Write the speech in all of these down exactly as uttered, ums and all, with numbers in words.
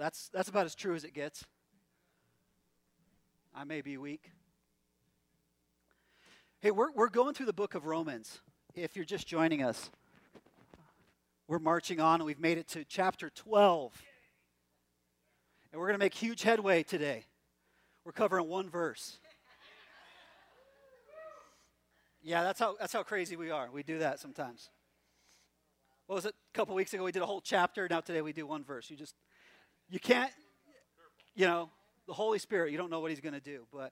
That's, that's about as true as it gets. I may be weak. Hey, we're, we're going through the book of Romans. If you're just joining us, we're marching on, and we've made it to chapter twelve. And we're going to make huge headway today. We're covering one verse. Yeah, that's how that's how crazy we are. We do that sometimes. What was it? A couple weeks ago we did a whole chapter. Now today we do one verse. You just, you can't, you know, the Holy Spirit, you don't know what he's going to do. But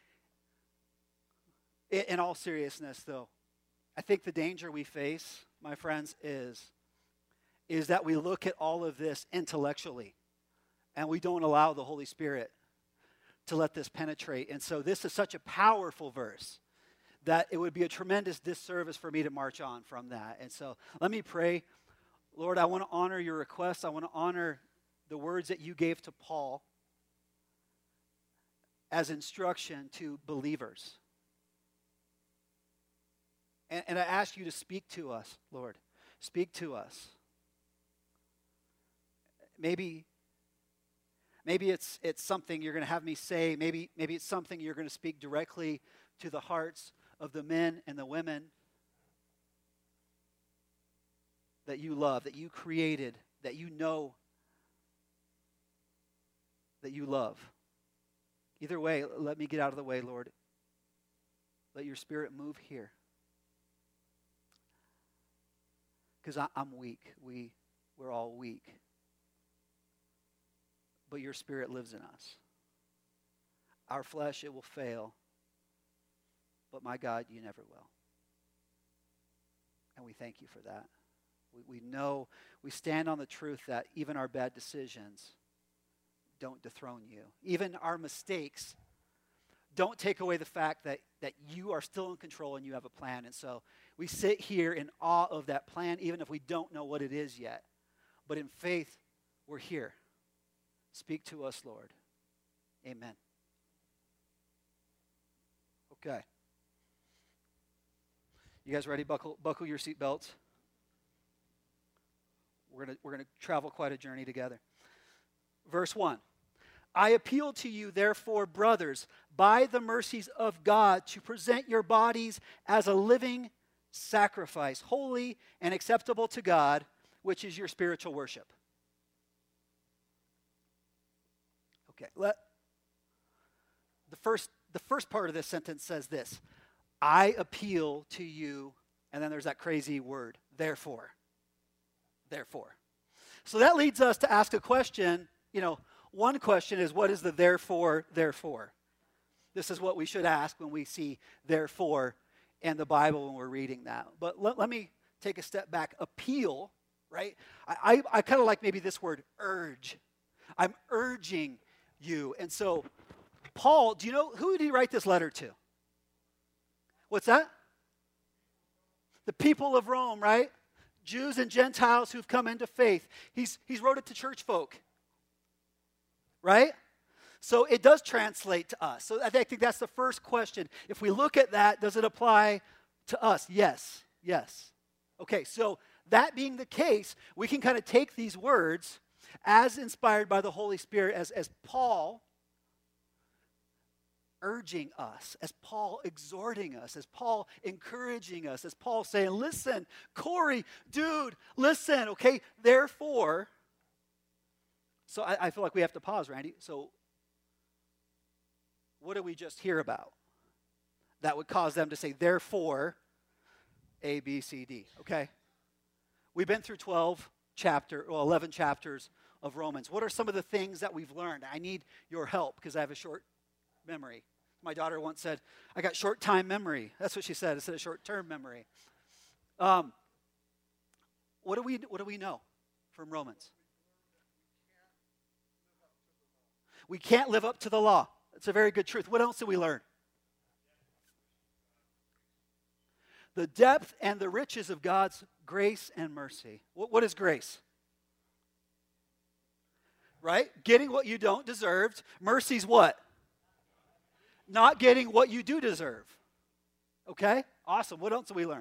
in all seriousness, though, I think the danger we face, my friends, is, is that we look at all of this intellectually, and we don't allow the Holy Spirit to let this penetrate. And so this is such a powerful verse that it would be a tremendous disservice for me to march on from that. And so let me pray. Lord, I want to honor your request. I want to honor the words that you gave to Paul as instruction to believers. And, and I ask you to speak to us, Lord. Speak to us. Maybe, maybe it's it's something you're going to have me say. Maybe, maybe it's something you're going to speak directly to the hearts of the men and the women that you love, that you created, that you know, that you love. Either way, let me get out of the way, Lord. Let your Spirit move here. Because I'm weak. We, we're all weak. But your Spirit lives in us. Our flesh, it will fail. But my God, you never will. And we thank you for that. We, we know, we stand on the truth that even our bad decisions don't dethrone you. Even our mistakes don't take away the fact that, that you are still in control and you have a plan. And so we sit here in awe of that plan, even if we don't know what it is yet. But in faith, we're here. Speak to us, Lord. Amen. Okay. You guys ready? Buckle, buckle your seatbelts. We're gonna we're gonna travel quite a journey together. Verse one. I appeal to you, therefore, brothers, by the mercies of God, to present your bodies as a living sacrifice, holy and acceptable to God, which is your spiritual worship. Okay, let the first the first part of this sentence says this. I appeal to you, and then there's that crazy word, therefore. Therefore. So that leads us to ask a question. You know, one question is, what is the therefore, therefore? This is what we should ask when we see therefore in the Bible when we're reading that. But let, let me take a step back. Appeal, right? I, I, I kind of like maybe this word, urge. I'm urging you. And so, Paul, do you know, who did he write this letter to? What's that? The people of Rome, right? Jews and Gentiles who've come into faith. He's, he's wrote it to church folk, right? So it does translate to us. So I think that's the first question. If we look at that, does it apply to us? Yes, yes. Okay, so that being the case, we can kind of take these words as inspired by the Holy Spirit, as, as Paul urging us, as Paul exhorting us, as Paul encouraging us, as Paul saying, listen, Corey, dude, listen, okay? Therefore, so I, I feel like we have to pause, Randy. So what did we just hear about that would cause them to say, therefore, A, B, C, D, okay? We've been through twelve chapter, well, eleven chapters of Romans. What are some of the things that we've learned? I need your help because I have a short memory. My daughter once said, I got short time memory. That's what she said instead of short term memory. Um, what do we what do we know from Romans? We can't live up to the law. It's a very good truth. What else did we learn? The depth and the riches of God's grace and mercy. What, what is grace? Right? Getting what you don't deserve. Mercy's what? Not getting what you do deserve. Okay? Awesome. What else did we learn?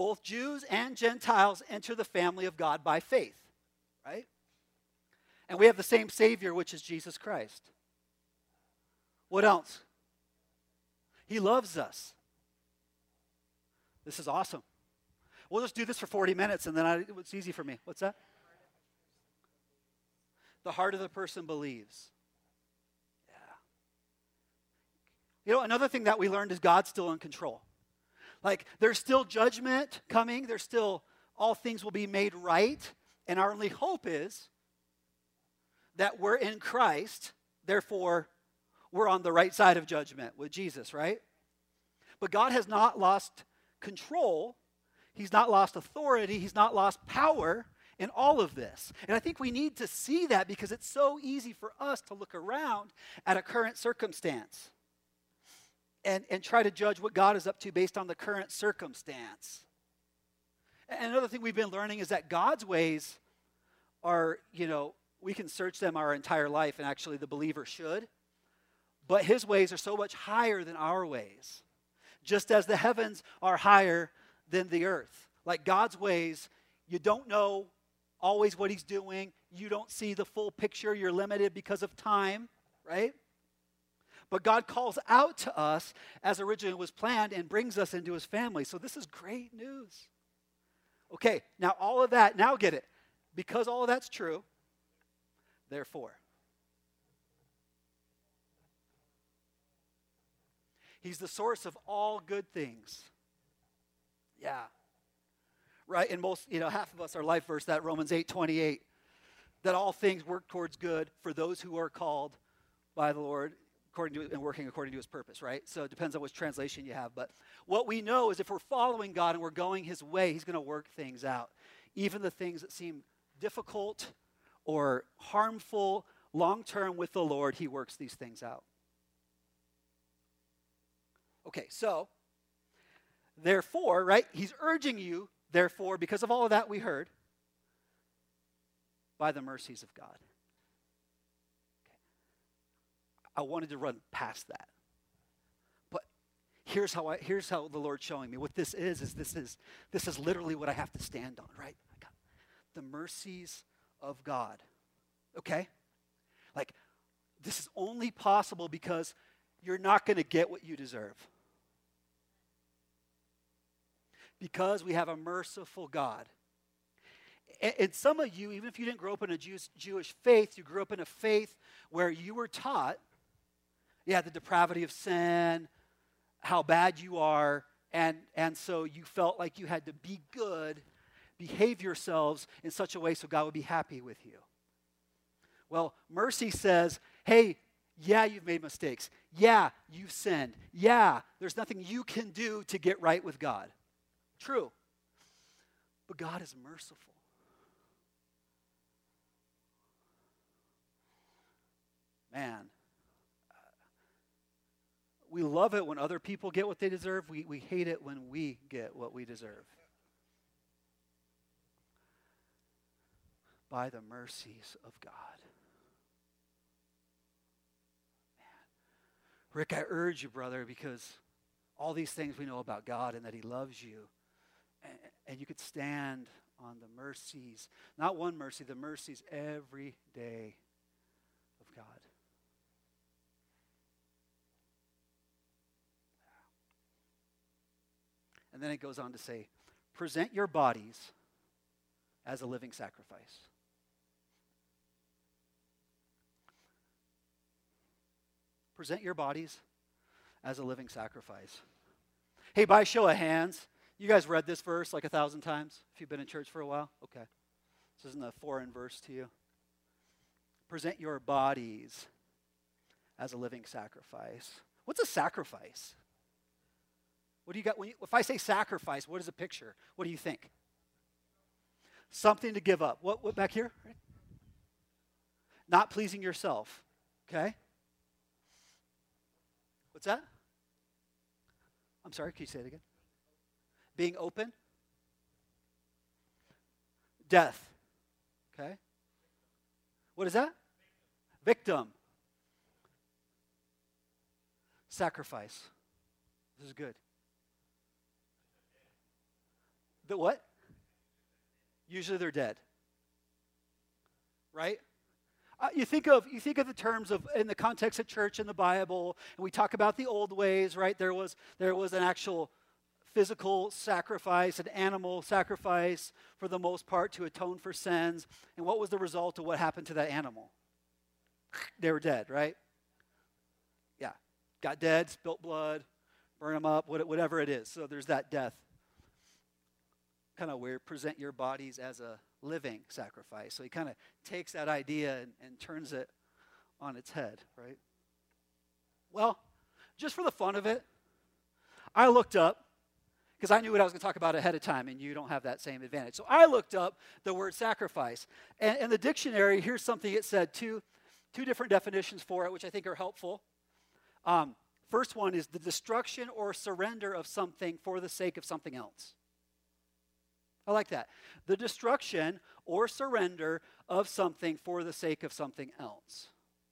both Jews and Gentiles enter the family of God by faith, right? And we have the same Savior, which is Jesus Christ. What else? He loves us. This is awesome. We'll just do this for forty minutes, and then I, it's easy for me. What's that? The heart of the person believes. Yeah. You know, another thing that we learned is God's still in control. Like, there's still judgment coming. There's still, all things will be made right. And our only hope is that we're in Christ. Therefore, we're on the right side of judgment with Jesus, right? But God has not lost control. He's not lost authority. He's not lost power in all of this. And I think we need to see that because it's so easy for us to look around at a current circumstance and, and try to judge what God is up to based on the current circumstance. And another thing we've been learning is that God's ways are, you know, we can search them our entire life, and actually the believer should. But his ways are so much higher than our ways. Just as the heavens are higher than the earth. Like God's ways, you don't know always what he's doing. You don't see the full picture. You're limited because of time, right? But God calls out to us as originally was planned and brings us into his family. So this is great news. Okay, now all of that, now get it. Because all of that's true, therefore. He's the source of all good things. Yeah. Right? And most, you know, half of us, our life verse, that Romans eight twenty-eight, that all things work towards good for those who are called by the Lord according to and working according to his purpose, right? So it depends on which translation you have. But what we know is if we're following God and we're going his way, he's going to work things out. Even the things that seem difficult or harmful long-term with the Lord, he works these things out. Okay, so, therefore, right, he's urging you, therefore, because of all of that we heard, by the mercies of God. Okay. I wanted to run past that. But here's how I, here's how the Lord's showing me. What this is, is this is this is literally what I have to stand on, right? I got the mercies of God. Okay? Like, this is only possible because you're not going to get what you deserve. Because we have a merciful God. And, and some of you, even if you didn't grow up in a Jewish, Jewish faith, you grew up in a faith where you were taught, yeah, the depravity of sin, how bad you are, and, and so you felt like you had to be good, behave yourselves in such a way so God would be happy with you. Well, mercy says, hey, yeah, you've made mistakes. Yeah, you've sinned. Yeah, there's nothing you can do to get right with God. True. But God is merciful. Man, uh, we love it when other people get what they deserve. We, we hate it when we get what we deserve. By the mercies of God. Rick, I urge you, brother, because all these things we know about God and that he loves you, and, and you could stand on the mercies, not one mercy, the mercies every day of God. And then it goes on to say, present your bodies as a living sacrifice. Present your bodies as a living sacrifice. Hey, by show of hands, you guys read this verse like a thousand times if you've been in church for a while? Okay. This isn't a foreign verse to you. Present your bodies as a living sacrifice. What's a sacrifice? What do you got? When you, if I say sacrifice, what is a picture? What do you think? Something to give up. What, what back here? Not pleasing yourself. Okay. What's that? I'm sorry, can you say it again? Being open. Death. Okay. What is that? Victim. Sacrifice. This is good. The what? Usually they're dead. Right? Uh, you think of you think of the terms of in the context of church in the Bible, and we talk about the old ways, right? There was there was an actual physical sacrifice, an animal sacrifice for the most part to atone for sins. And what was the result of what happened to that animal? They were dead, right? Yeah. Got dead, spilt blood, burn them up, whatever it is. So there's that death. Kind of weird. Present your bodies as a living sacrifice. So he kind of takes that idea and, and turns it on its head, right? Well, just for the fun of it, I looked up, because I knew what I was going to talk about ahead of time, and you don't have that same advantage. So I looked up the word sacrifice. And in the dictionary, here's something it said, two, two different definitions for it, which I think are helpful. Um, first one is the destruction or surrender of something for the sake of something else. I like that. The destruction or surrender of something for the sake of something else.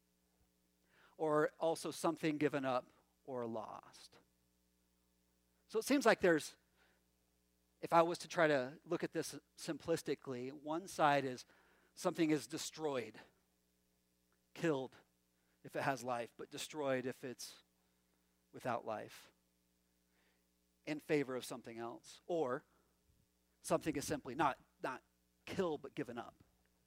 Or also something given up or lost. So it seems like there's, if I was to try to look at this simplistically, one side is something is destroyed, killed if it has life, but destroyed if it's without life, in favor of something else. Or something is simply not, not killed, but given up.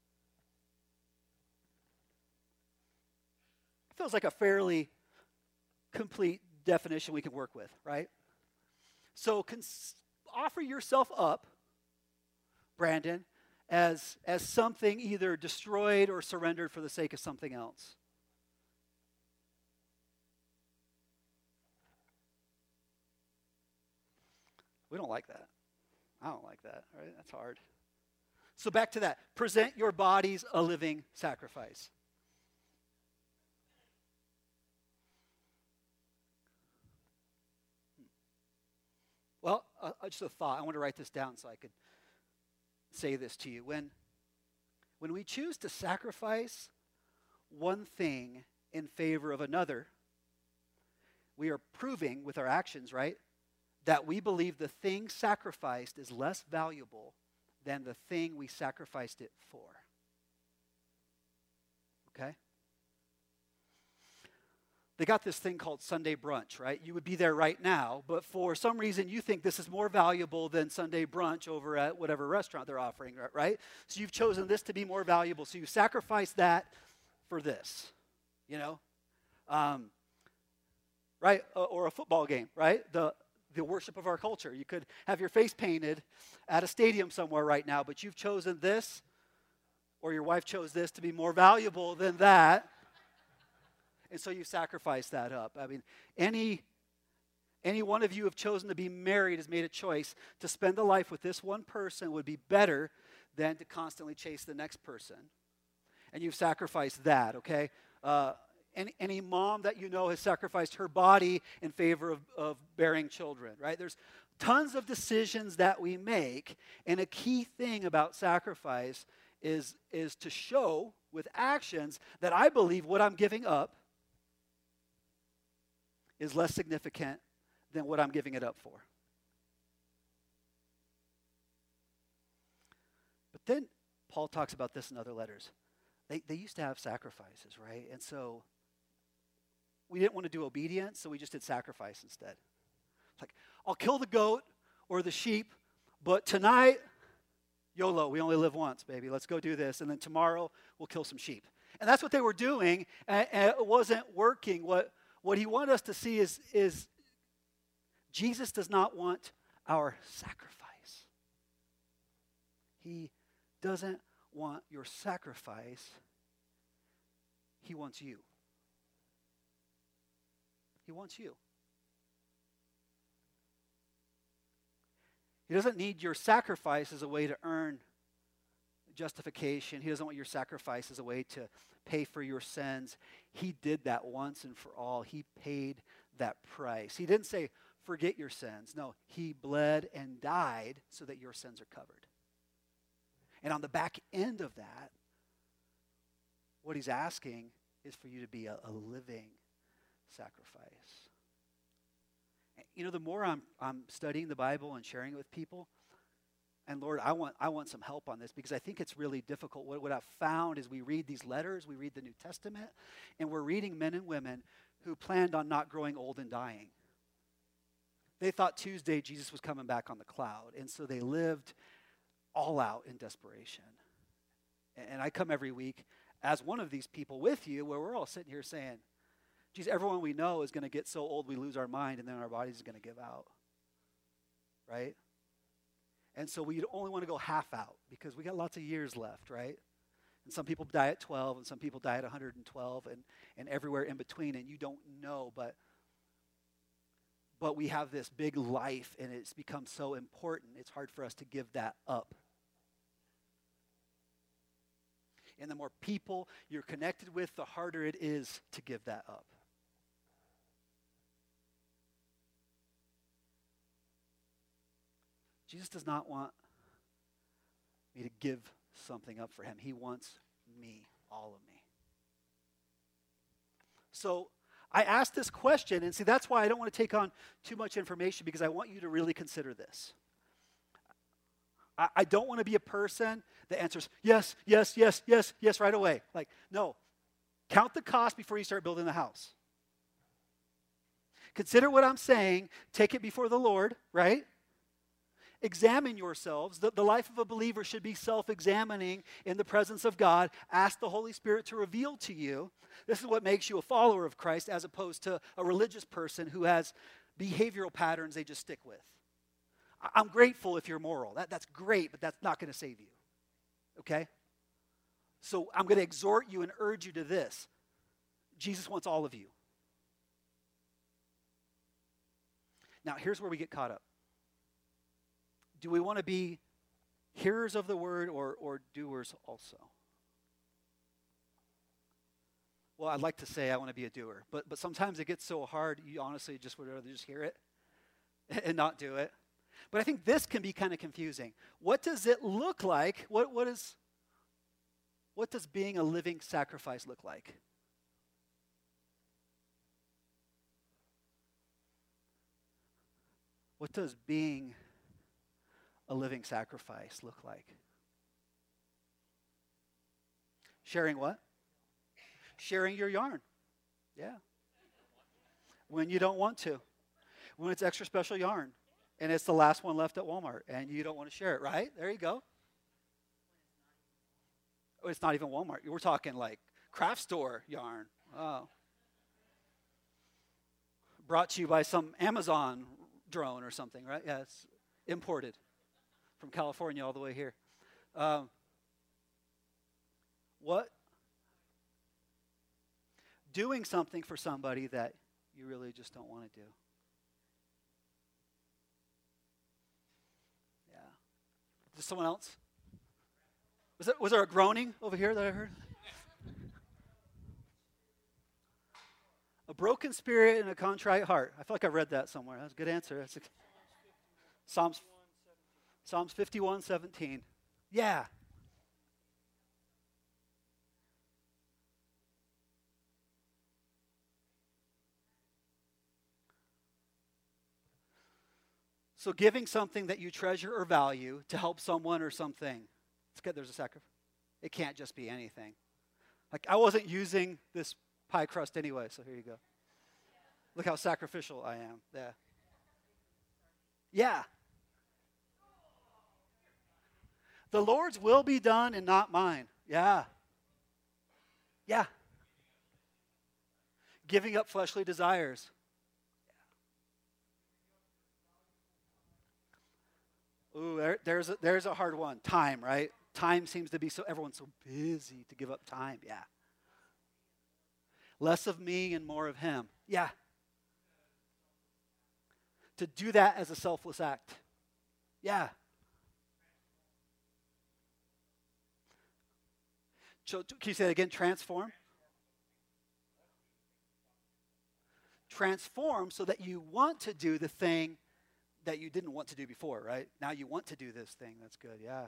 It feels like a fairly complete definition we can work with, right? So cons- offer yourself up, Brandon, as, as something either destroyed or surrendered for the sake of something else. We don't like that. I don't like that, right? That's hard. So back to that. Present your bodies a living sacrifice. Well, uh, just a thought. I want to write this down so I could say this to you. When, when we choose to sacrifice one thing in favor of another, we are proving with our actions, right, that we believe the thing sacrificed is less valuable than the thing we sacrificed it for. Okay? They got this thing called Sunday brunch, right? You would be there right now, but for some reason you think this is more valuable than Sunday brunch over at whatever restaurant they're offering, right? So you've chosen this to be more valuable, so you sacrifice that for this, you know? Um, right? Or a football game, right? The the worship of our culture. You could have your face painted at a stadium somewhere right now, but you've chosen this, or your wife chose this to be more valuable than that. And so you sacrifice that up. I mean, any, any one of you have chosen to be married has made a choice to spend a life with this one person would be better than to constantly chase the next person. And you've sacrificed that, okay? Uh, any, any mom that you know has sacrificed her body in favor of, of bearing children, right? There's tons of decisions that we make, and a key thing about sacrifice is, is to show with actions that I believe what I'm giving up is less significant than what I'm giving it up for. But then Paul talks about this in other letters. They, they used to have sacrifices, right? And so we didn't want to do obedience, so we just did sacrifice instead. It's like, I'll kill the goat or the sheep, but tonight, YOLO, we only live once, baby. Let's go do this. And then tomorrow, we'll kill some sheep. And that's what they were doing, and, and it wasn't working. What, what he wanted us to see is, is Jesus does not want our sacrifice. He doesn't want your sacrifice. He wants you. He wants you. He doesn't need your sacrifice as a way to earn justification. He doesn't want your sacrifice as a way to pay for your sins. He did that once and for all. He paid that price. He didn't say, forget your sins. No, he bled and died so that your sins are covered. And on the back end of that, what he's asking is for you to be a, a living sacrifice. You know, the more I'm, I'm studying the Bible and sharing it with people, And Lord, I want, I want some help on this because I think it's really difficult. What, what I've found is we read these letters, we read the New Testament, and we're reading men and women who planned on not growing old and dying. They thought Tuesday Jesus was coming back on the cloud, and so they lived all out in desperation. And I come every week as one of these people with you where we're all sitting here saying, geez, everyone we know is going to get so old we lose our mind and then our body's going to give out. Right? And so we only want to go half out because we got lots of years left, right? And some people die at twelve and some people die at one hundred twelve and, and everywhere in between, and you don't know, but but we have this big life and it's become so important, it's hard for us to give that up. And the more people you're connected with, the harder it is to give that up. Jesus does not want me to give something up for him. He wants me, all of me. So I asked this question, and see, that's why I don't want to take on too much information because I want you to really consider this. I, I don't want to be a person that answers yes, yes, yes, yes, yes right away. Like, no. Count the cost before you start building the house. Consider what I'm saying. Take it before the Lord, right? Examine yourselves. The, the life of a believer should be self-examining in the presence of God. Ask the Holy Spirit to reveal to you. This is what makes you a follower of Christ as opposed to a religious person who has behavioral patterns they just stick with. I, I'm grateful if you're moral. That, that's great, but that's not going to save you. Okay? So I'm going to exhort you and urge you to this. Jesus wants all of you. Now, here's where we get caught up. Do we want to be hearers of the word or, or doers also? Well, I'd like to say I want to be a doer, but but sometimes it gets so hard, you honestly just would rather just hear it and not do it. But I think this can be kind of confusing. What does it look like? What what is what does being a living sacrifice look like? What does being a living sacrifice look like? Sharing what? Sharing your yarn. Yeah. When you don't want to. When it's extra special yarn and it's the last one left at Walmart and you don't want to share it, right? There you go. Oh, it's not even Walmart. We're talking like craft store yarn. Oh. Brought to you by some Amazon drone or something, right? Yeah, it's imported from California all the way here. Um, what? Doing something for somebody that you really just don't want to do. Yeah. Is there someone else? Was there, was there a groaning over here that I heard? A broken spirit and a contrite heart. I feel like I read that somewhere. That's a good answer. That's a, Psalms, Psalms fifty-one seventeen. Yeah. So giving something that you treasure or value to help someone or something. It's good, there's a sacrifice. It can't just be anything. Like, I wasn't using this pie crust anyway, so here you go. Look how sacrificial I am. Yeah. Yeah. The Lord's will be done and not mine. Yeah. Yeah. Giving up fleshly desires. Ooh, there, there's a, there's a hard one. Time, right? Time seems to be so, everyone's so busy to give up time. Yeah. Less of me and more of him. Yeah. To do that as a selfless act. Yeah. So, can you say that again? Transform? Transform so that you want to do the thing that you didn't want to do before, right? Now you want to do this thing. That's good, yeah.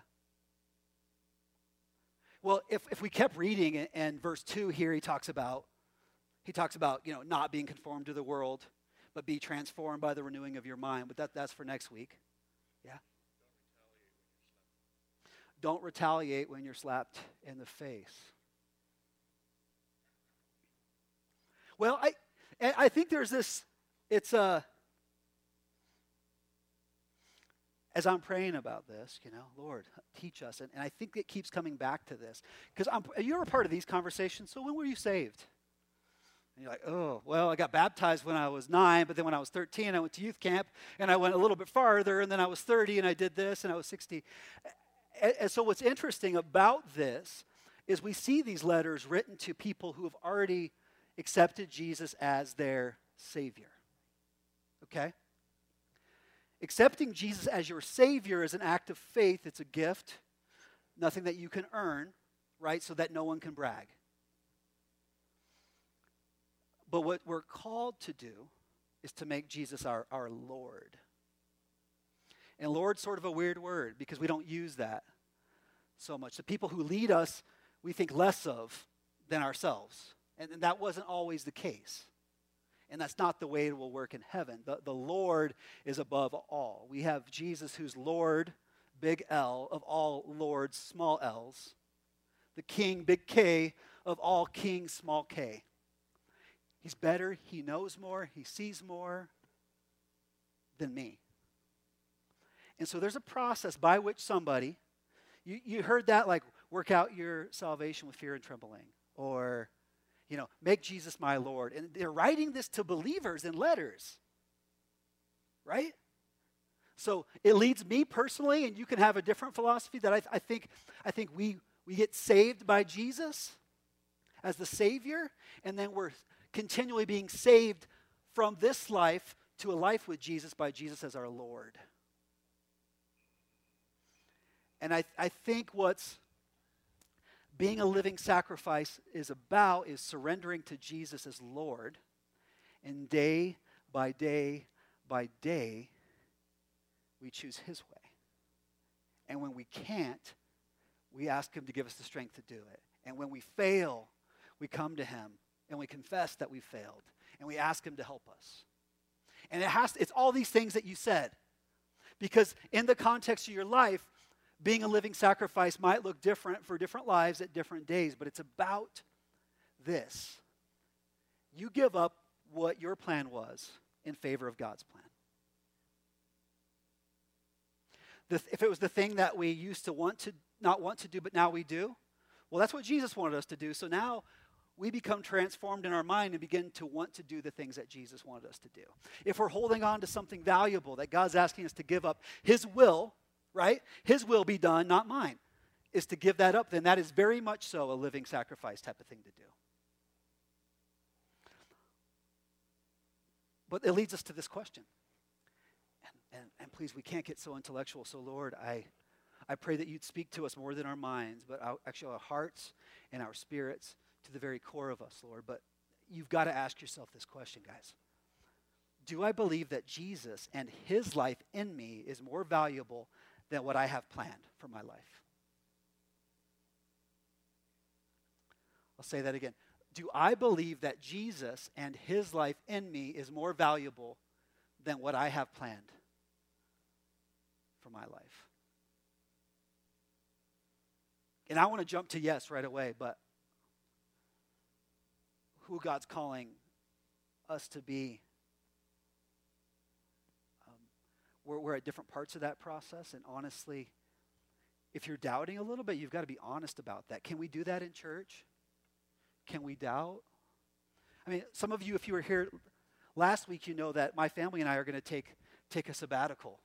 Well, if, if we kept reading and, and verse two here, he talks about, he talks about, you know, not being conformed to the world, but be transformed by the renewing of your mind. But that, that's for next week. Yeah? don't retaliate when you're slapped in the face. Well, I, I think there's this, it's a, as I'm praying about this, you know, Lord, teach us. And, and I think it keeps coming back to this. Because you're a part of these conversations, so when were you saved? And you're like, oh, well, I got baptized when I was nine, but then when I was thirteen, I went to youth camp, and I went a little bit farther, and then I was thirty, and I did this, and I was sixty. And, and so what's interesting about this is we see these letters written to people who have already accepted Jesus as their Savior. Okay? Accepting Jesus as your Savior is an act of faith. It's a gift, nothing that you can earn, right, so that no one can brag. But what we're called to do is to make Jesus our, our Lord. And Lord's sort of a weird word because we don't use that so much. The people who lead us, we think less of than ourselves. And, and that wasn't always the case. And that's not the way it will work in heaven. The, the Lord is above all. We have Jesus who's Lord, big L, of all lords, small l's. The King, big K, of all kings, small k. He's better, he knows more, he sees more than me. And so there's a process by which somebody, you, you heard that like work out your salvation with fear and trembling. Or, you know, make Jesus my Lord. And they're writing this to believers in letters. Right? So it leads me personally, and you can have a different philosophy, that I, I think I think we, we get saved by Jesus as the Savior, and then we're continually being saved from this life to a life with Jesus by Jesus as our Lord. And I, I think what's being a living sacrifice is about is surrendering to Jesus as Lord, and day by day by day, we choose his way. And when we can't, we ask him to give us the strength to do it. And when we fail, we come to him and we confess that we failed, and we ask him to help us. And it has to, it's all these things that you said. Because in the context of your life, being a living sacrifice might look different for different lives at different days, but it's about this. You give up what your plan was in favor of God's plan. The, if it was the thing that we used to want to not want to do, but now we do, well, that's what Jesus wanted us to do. So now we become transformed in our mind and begin to want to do the things that Jesus wanted us to do. If we're holding on to something valuable that God's asking us to give up, his will, right? His will be done, not mine, is to give that up, then that is very much so a living sacrifice type of thing to do. But it leads us to this question. And, and, and please, we can't get so intellectual. So Lord, I, I pray that you'd speak to us more than our minds, but our, actually our hearts and our spirits to the very core of us, Lord. But you've got to ask yourself this question, guys. Do I believe that Jesus and his life in me is more valuable than what I have planned for my life? I'll say that again. Do I believe that Jesus and his life in me is more valuable than what I have planned for my life? And I want to jump to yes right away, but who God's calling us to be, um, we're, we're at different parts of that process. And honestly, if you're doubting a little bit, you've got to be honest about that. Can we do that in church? Can we doubt? I mean, some of you, if you were here last week, you know that my family and I are going to take, take a sabbatical.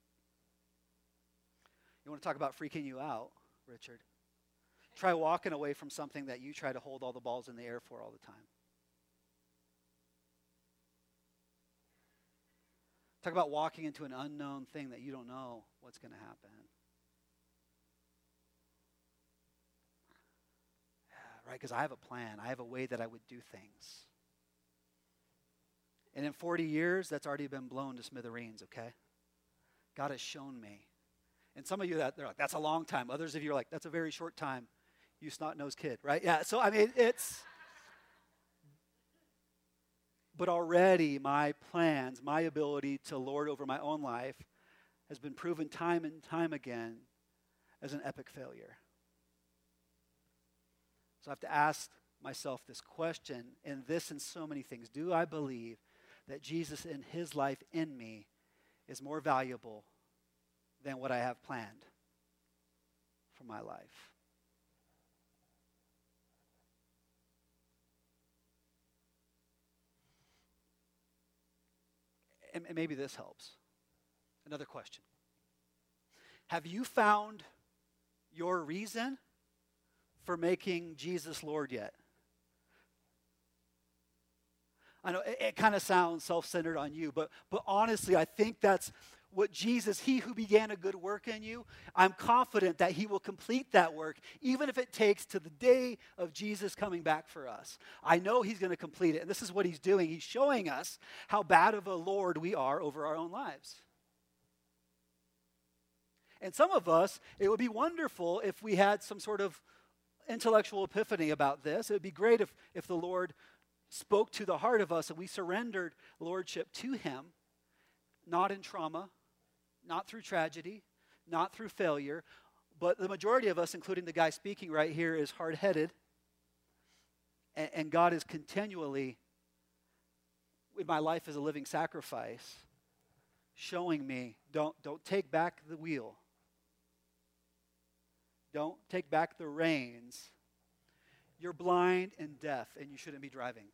You want to talk about freaking you out, Richard? Try walking away from something that you try to hold all the balls in the air for all the time. Talk about walking into an unknown thing that you don't know what's going to happen. Yeah, right, because I have a plan. I have a way that I would do things. And in forty years, that's already been blown to smithereens, okay? God has shown me. And some of you, that they're like, that's a long time. Others of you are like, that's a very short time. You snot-nosed kid, right? Yeah, so I mean, it's... But already my plans, my ability to lord over my own life has been proven time and time again as an epic failure. So I have to ask myself this question, and this and so many things. Do I believe that Jesus in his life in me is more valuable than what I have planned for my life? And, and maybe this helps. Another question. Have you found your reason for making Jesus Lord yet? I know it, it kind of sounds self-centered on you, but, but honestly, I think that's what Jesus, he who began a good work in you, I'm confident that he will complete that work, even if it takes to the day of Jesus coming back for us. I know he's going to complete it, and this is what he's doing. He's showing us how bad of a Lord we are over our own lives. And some of us, it would be wonderful if we had some sort of intellectual epiphany about this. It would be great if, if the Lord spoke to the heart of us and we surrendered lordship to him, not in trauma, not through tragedy, not through failure, but the majority of us, including the guy speaking right here, is hard-headed, and, and God is continually, in my life as a living sacrifice, showing me, don't, don't take back the wheel. Don't take back the reins. You're blind and deaf, and you shouldn't be driving.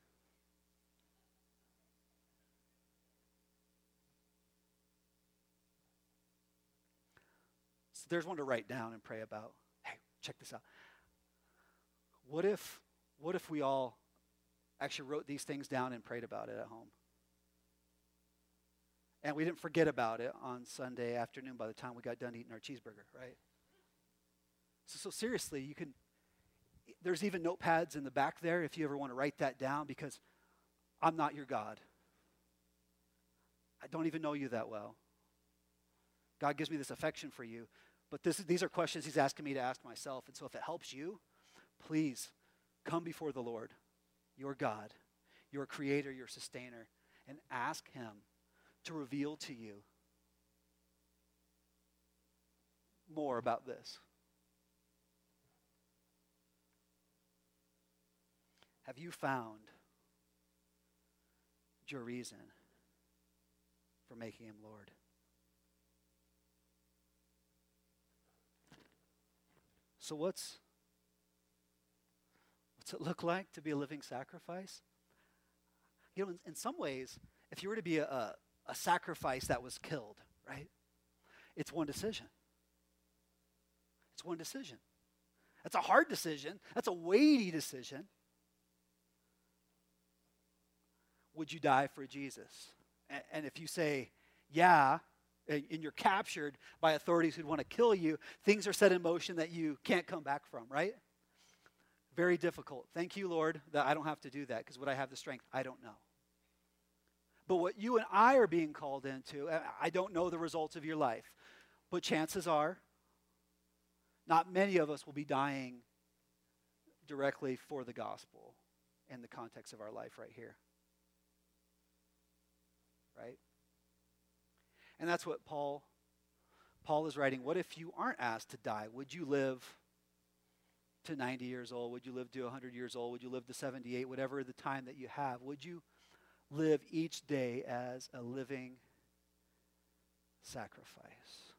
So there's one to write down and pray about. Hey, check this out. What if, what if we all actually wrote these things down and prayed about it at home? And we didn't forget about it on Sunday afternoon by the time we got done eating our cheeseburger, right? So, so seriously, you can, there's even notepads in the back there if you ever want to write that down, because I'm not your God. I don't even know you that well. God gives me this affection for you, but this, these are questions he's asking me to ask myself. And so if it helps you, please come before the Lord, your God, your creator, your sustainer, and ask him to reveal to you more about this. Have you found your reason for making him Lord? So what's what's it look like to be a living sacrifice? You know, in, in some ways, if you were to be a, a, a sacrifice that was killed, right? It's one decision. It's one decision. That's a hard decision. That's a weighty decision. Would you die for Jesus? And, and if you say, yeah, and you're captured by authorities who'd want to kill you, things are set in motion that you can't come back from, right? Very difficult. Thank you, Lord, that I don't have to do that, because would I have the strength? I don't know. But what you and I are being called into, I don't know the results of your life, but chances are not many of us will be dying directly for the gospel in the context of our life right here. Right? And that's what Paul, Paul is writing. What if you aren't asked to die? Would you live to ninety years old? Would you live to one hundred years old? Would you live to seventy-eight? Whatever the time that you have. Would you live each day as a living sacrifice?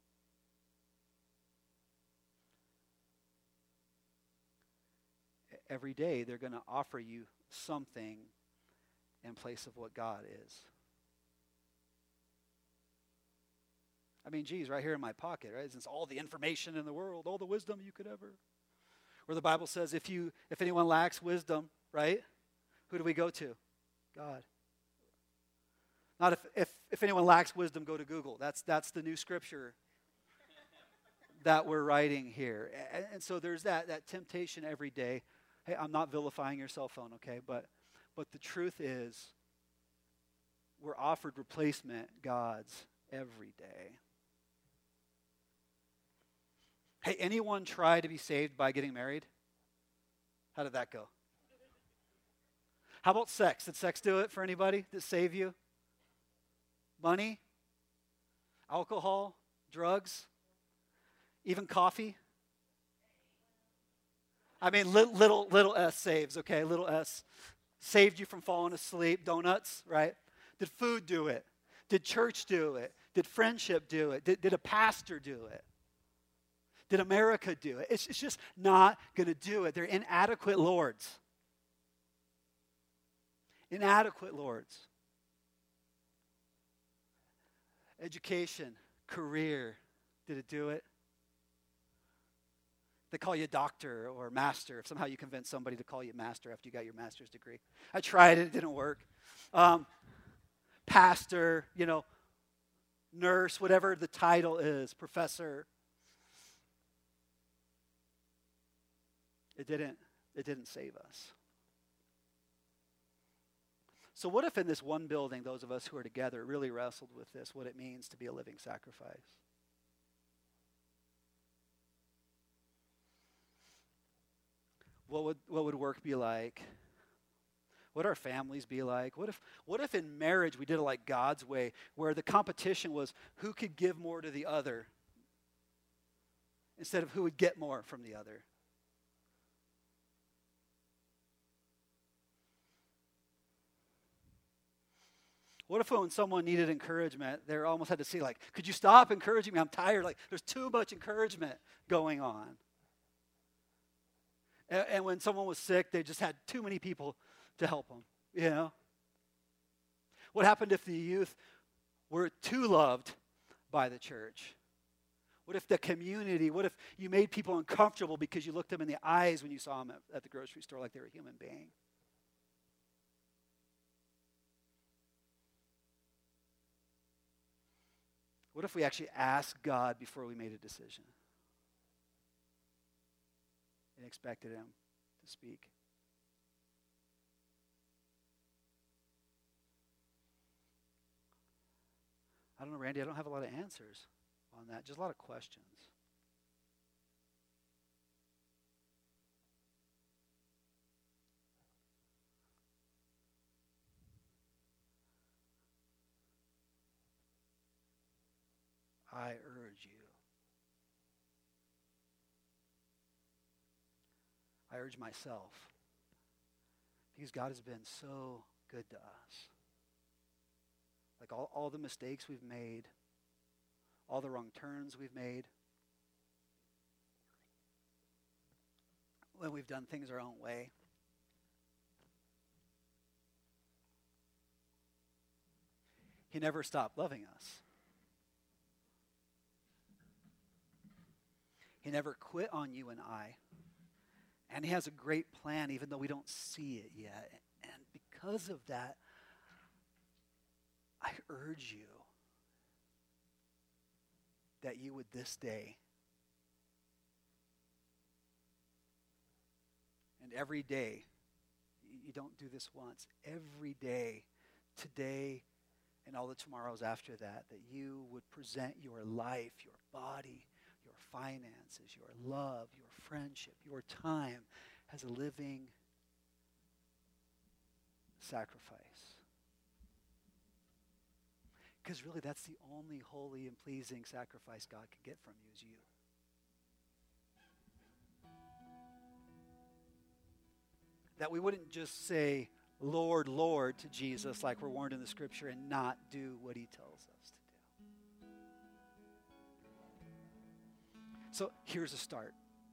Every day they're going to offer you something in place of what God is. I mean, geez, right here in my pocket, right? It's all the information in the world, all the wisdom you could ever. Where the Bible says, if you, if anyone lacks wisdom, right? Who do we go to? God. Not if, if, if anyone lacks wisdom, go to Google. That's, that's the new scripture that we're writing here. And, and so there's that, that temptation every day. Hey, I'm not vilifying your cell phone, okay? But, but the truth is, we're offered replacement gods every day. Hey, anyone try to be saved by getting married? How did that go? How about sex? Did sex do it for anybody? Did it save you? Money? Alcohol? Drugs? Even coffee? I mean, li- little little s saves, okay? Little s saved you from falling asleep. Donuts, right? Did food do it? Did church do it? Did friendship do it? Did, did a pastor do it? Did America do it? It's, it's just not going to do it. They're inadequate lords. Inadequate lords. Education, career, did it do it? They call you doctor or master if somehow you convince somebody to call you master after you got your master's degree. I tried it, it didn't work. Um, pastor, you know, nurse, whatever the title is, professor. It didn't, it didn't save us. So what if in this one building, those of us who are together really wrestled with this, what it means to be a living sacrifice? What would what would work be like? What would our families be like? What if what if in marriage we did it like God's way, where the competition was who could give more to the other instead of who would get more from the other? What if when someone needed encouragement, they almost had to see like, could you stop encouraging me? I'm tired. Like, there's too much encouragement going on. And, and when someone was sick, they just had too many people to help them, you know? What happened if the youth were too loved by the church? What if the community, what if you made people uncomfortable because you looked them in the eyes when you saw them at, at the grocery store like they were a human being? What if we actually asked God before we made a decision and expected him to speak? I don't know, Randy, I don't have a lot of answers on that, just a lot of questions. I urge you. I urge myself. Because God has been so good to us. Like all, all the mistakes we've made, all the wrong turns we've made, when we've done things our own way. He never stopped loving us. He never quit on you and I. And he has a great plan even though we don't see it yet. And because of that, I urge you that you would this day and every day, you don't do this once, every day, today and all the tomorrows after that, that you would present your life, your body, your finances, your love, your friendship, your time as a living sacrifice. Because really that's the only holy and pleasing sacrifice God can get from you is you. That we wouldn't just say, Lord, Lord, to Jesus like we're warned in the scripture and not do what he tells us to do. So here's a start.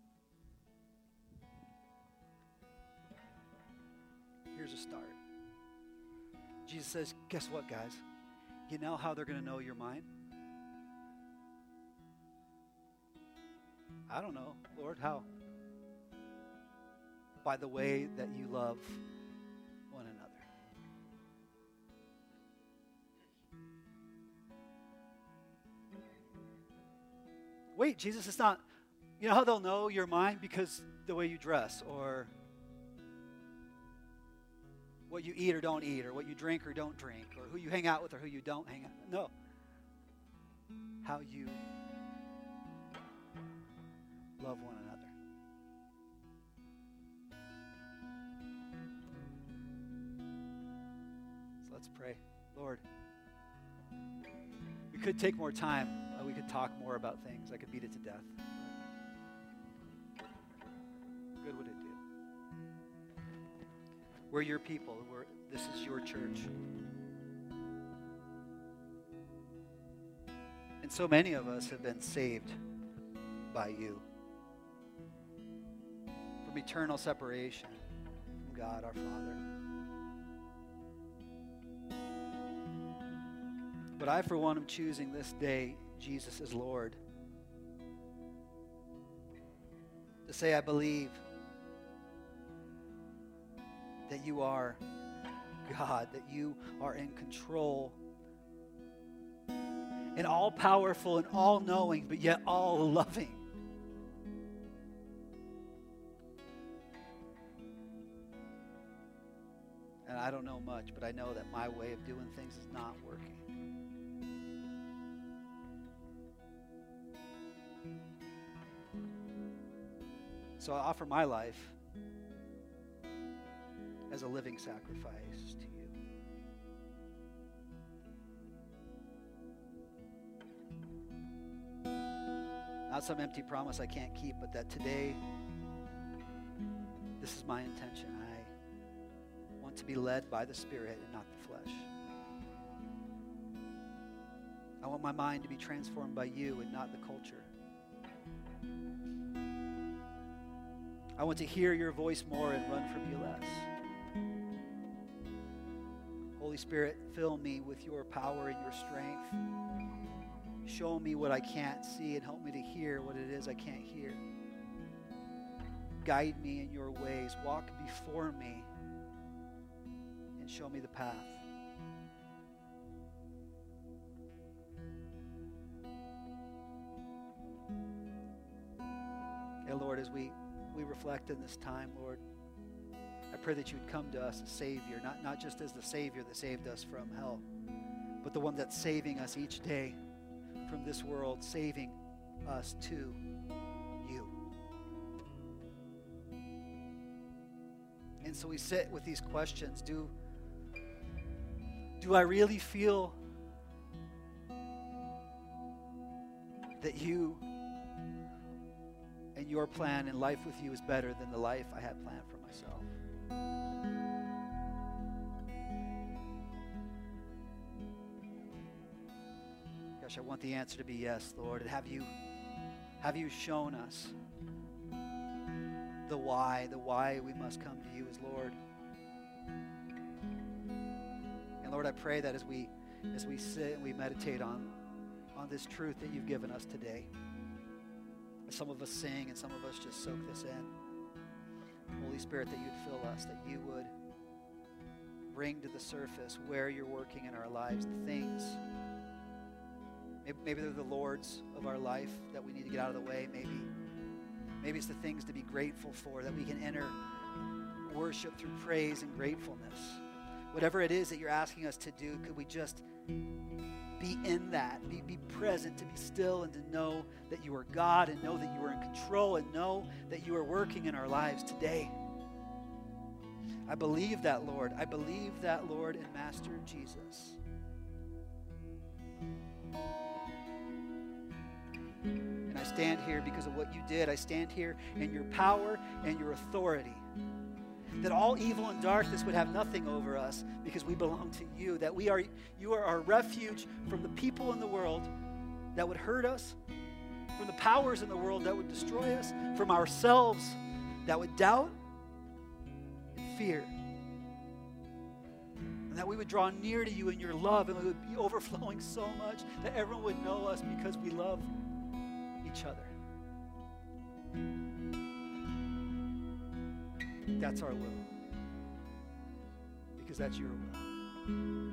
Here's a start. Jesus says, guess what, guys? You know how they're going to know you're mine? I don't know, Lord, how? By the way that you love one another. Wait, Jesus, it's not, you know how they'll know you're mine? Because the way you dress, or what you eat or don't eat, or what you drink or don't drink, or who you hang out with or who you don't hang out with. No. How you love one another. So let's pray. Lord, we could take more time. Uh, we could talk more about things. I could beat it to death. We're your people. We're, this is your church. And so many of us have been saved by you from eternal separation from God our Father. But I, for one, am choosing this day Jesus is Lord. To say I believe that you are God, that you are in control, and all-powerful and all-knowing, but yet all-loving. And I don't know much, but I know that my way of doing things is not working. So I offer my life as a living sacrifice to you. Not some empty promise I can't keep, but that today, this is my intention. I want to be led by the Spirit and not the flesh. I want my mind to be transformed by you and not the culture. I want to hear your voice more and run from you less. Holy Spirit, fill me with your power and your strength. Show me what I can't see and help me to hear what it is I can't hear. Guide me in your ways. Walk before me and show me the path. And Lord, as we we reflect in this time, Lord, I pray that you would come to us as Savior, not, not just as the Savior that saved us from hell, but the one that's saving us each day from this world, saving us to you. And so we sit with these questions. Do, do I really feel that you and your plan and life with you is better than the life I had planned for myself? Gosh, I want the answer to be yes, Lord. And have you, have you shown us the why, the why we must come to you as Lord? And Lord, I pray that as we as we sit and we meditate on, on this truth that you've given us today, some of us sing and some of us just soak this in. Holy Spirit, that you'd fill us, that you would bring to the surface where you're working in our lives, the things. Maybe, maybe they're the Lords of our life that we need to get out of the way. Maybe, maybe it's the things to be grateful for, that we can enter worship through praise and gratefulness. Whatever it is that you're asking us to do, could we just be in that, be, be present, to be still and to know that you are God and know that you are in control and know that you are working in our lives today. I believe that, Lord. I believe that, Lord and Master Jesus. And I stand here because of what you did. I stand here in your power and your authority. That all evil and darkness would have nothing over us because we belong to you. That we are, you are our refuge from the people in the world that would hurt us, from the powers in the world that would destroy us, from ourselves that would doubt and fear. And that we would draw near to you in your love, and we would be overflowing so much that everyone would know us because we love each other. That's our will, because that's your will.